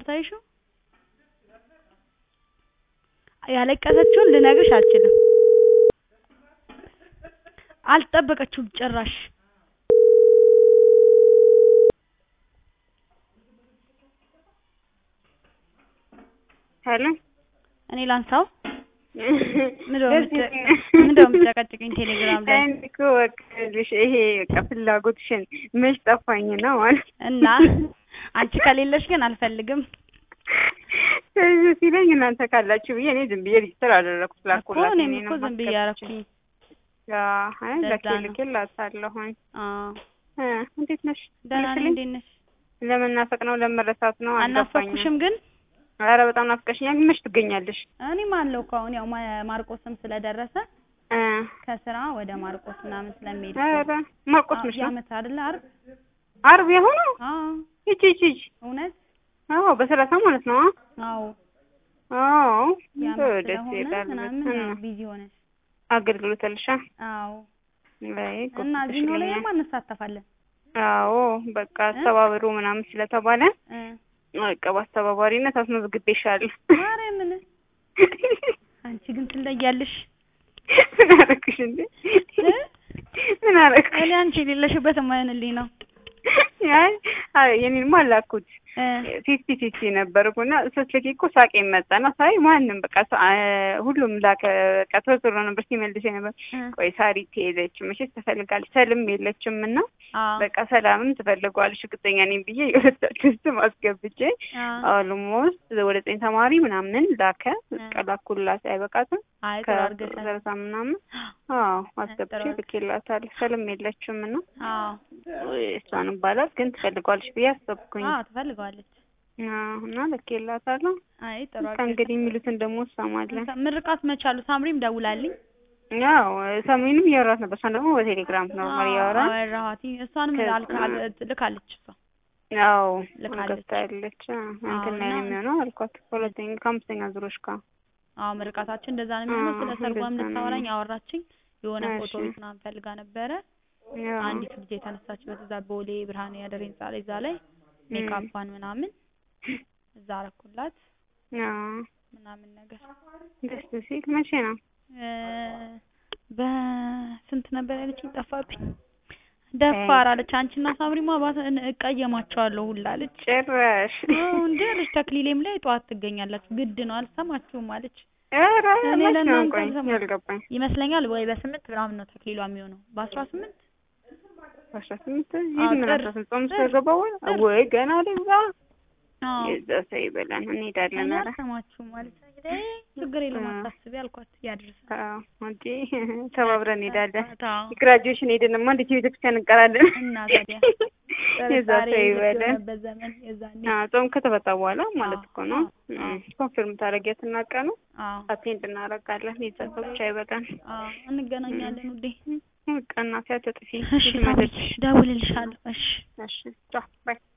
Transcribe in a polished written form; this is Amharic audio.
ላሳይሽው ያለቀሰችውን ልነግርሽ አልችልም አልጠበቀችውም ጭራሽ ሄሎ እኔ ላንሳው ምንድነው የምትጨቀጭቅኝ ቴሌግራም ላይ እኮ ወቅልሽ ይሄ በቃ ፍላጎትሽን መች ጠፋኝ ነው ማለት እና አንቺ ከሌለሽ ግን አልፈልግም ስለዚህ ሲለኝ እናንተ ካላችሁ ብዬ እኔ ዝም ብዬ ሪጅስተር አደረኩት ላኩላት እኔ እኮ ዝም ብዬ አደረኩኝ አይ ልኬላታለሁኝ እንዴት ነሽ ደህና ነኝ እንዴት ነሽ ለመናፈቅ ነው ለመረሳት ነው አናፈቅሽም ግን ኧረ በጣም ናፍቀሽኛል መች ትገኛለሽ እኔም አለው እኮ አሁን ያው ማርቆስም ስለደረሰ ከስራ ወደ ማርቆስ ምናምን ስለሚሄድ ኧረ ማርቆስ ምንሽ ነው ያመት አይደል አርብ የሆነው እቺ እውነት አዎ በሰላሳ ማለት ነው አዎ ደስ ይላል ምናምን ቢዚ ሆነሽ አገልግሎት አለሽ አዎ ላይ እና ዲኖ ላይ ማንሳተፋለን አዎ በቃ ተባብሩ ምናምን ስለተባለ በቃ በአስተባባሪነት አስመዝግቤሻለሁ ማርያምን አንቺ ግን ትለያለሽ ምን አደረግሽ እንዴ ምን አደረግሽ እኔ አንቺ የሌለሽበት የማይሆንልኝ ነው አይ የኔንማ አላኩት 50 ነበርኩና ስትልኪ እኮ ሳቄ መጣና ሳይ ማንንም በቃ ሁሉም ላከ ከተወሰነ ነበር ሲመልስ ነበር ቆይ ሳሪት ሄደች መቼስ ትፈልጋለች ሰልም የለችምና በቃ ሰላምም ትፈልጋለች እርግጠኛ ነኝ ብዬ የወጣችሁት ማስገብቼ ኦልሞስት ወደ 9 ተማሪ ምናምን ላከ ቀላኩላት አይበቃትም ከዘርሳ ምናምን አስገብቼ ልኬላታል ሰልም የለችምና እሷን ባላት ግን ትፈልጋለች ብዬ አሰብኩኝ ትፈልጋለች እና ልኬላታለሁ አይ ጥሩ እንግዲህ የሚሉትን ደግሞ ሰማለን ምርቃት መቻሉ ሳምሪም ደውላልኝ ያው ሰሚንም ያወራት ነበር ሳን ደግሞ በቴሌግራም ነው ማሪያራ አወራሃት እሷንም ልካለች እሷ ያው ልካለች እንትን ላይ ነው የሚሆነው አልኳት ሁለተኛ ከአምስተኛ ዙሮሽ ጋር ምርቃታችን እንደዛ ነው የሚሆነው ስለ ሰርጓም ልታወራኝ አወራችኝ የሆነ ፎቶ ምናምን ፈልጋ ነበረ አንዲት ልጅ የተነሳችበት እዛ ቦሌ ብርሃኔ ያደረኝ ጻለይ ዛ ላይ ሜካፓን ምናምን እዛ አረኩላት ምናምን ነገር ደስ ሲል መቼ ነው በስንት ነበር ያለችኝ ጠፋብኝ ደፋር አለች አንቺና ሳምሪማ እቀየማቸዋለሁ ሁላ አለች ጭራሽ እንዴ አለች ተክሊሌም ላይ ጧት ትገኛላችሁ ግድ ነው አልሰማችሁም አለች እኔ ለናንተ ይመስለኛል ወይ በ8 ምናምን ነው ተክሊሏ የሚሆነው በ18 ይሄን ጾም ስለገባው ወይ ገና ለዛ የዛሰ ይበላን እንሄዳለን አረ ሰማችሁ ማለት እንግዲህ ችግር የለም አታስቢ አልኳት ያድርስ እንዴ ተባብረን እንሄዳለን ግራጁዌሽን ሄደንማ እንዴት ቤተክርስቲያን እንቀራለን እና ታዲያ የዛሰ ይበላን በዘመን የዛኔ ጾም ከተፈታ በኋላ ማለት እኮ ነው ኮንፊርም ታረጋትና ቀኑ አቴንድ እናረጋለን የዛሰ ብቻ ይበላን እንገናኛለን ውዴ ቀናት ያተጥፊ እሺ ደውልልሻለሁ እሺ እሺ ቻው ባይ